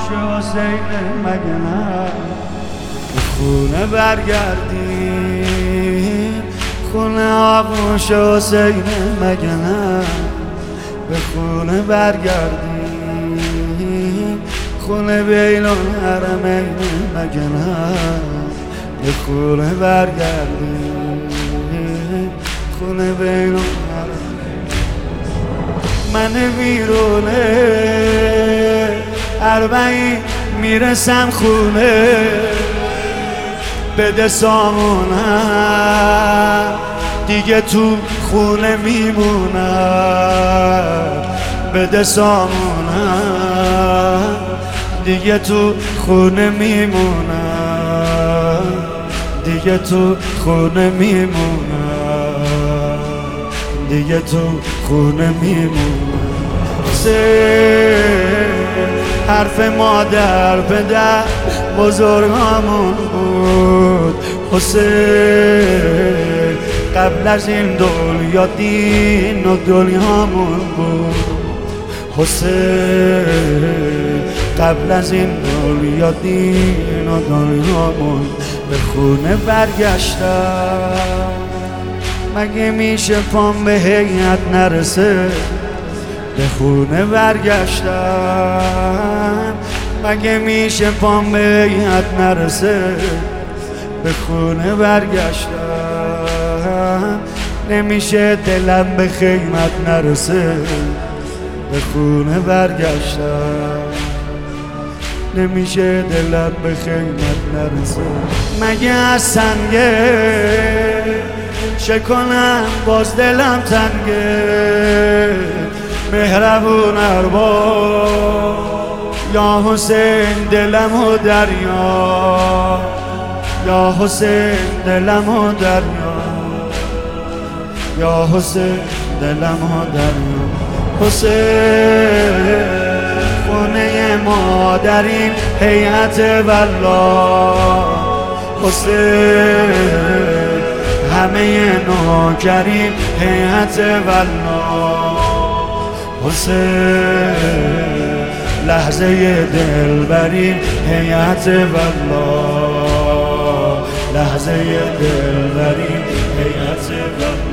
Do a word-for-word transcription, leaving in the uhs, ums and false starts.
حسین مگه نه به خونه برگردیم، خونه آغوش حسین مگه نه به خونه برگردیم، خونه بین الحرمین مگه نه به خونه برگردیم، خونه بین الحرمین. من بیرونه اربعین میرسم خونه، بده سامونم دیگه تو خونه میمونم، بده سامونم دیگه تو خونه میمونم، دیگه تو خونه میمونم، دیگه تو خونه میمونم. حرف مادر پدر بزرگامون بود حسین، قبل از این دنیا دین و دنیامون بود حسین، قبل از این دنیا دین و دنیامون. به خونه برگشتم مگه میشه پام به هیئت نرسه، به خونه برگشتم مگه میشه پام به هیئت نرسه، به خونه برگشتم نمیشه دلم به خیمت نرسه، به خونه برگشتم نمیشه دلم به خیمت نرسه. مگه از سنگه چه کنم باز دلم تنگه، مهربون ارباب یا حسین دلم و دریا، یا حسین دلم و دریا، یا حسین دلم و دریا. حسین خونه ما در این هیئت والله، حسین همه نوکرین هیئت والله، حسین لحظه دلبرین هیئت والله، لحظه دلبرین هیئت والله.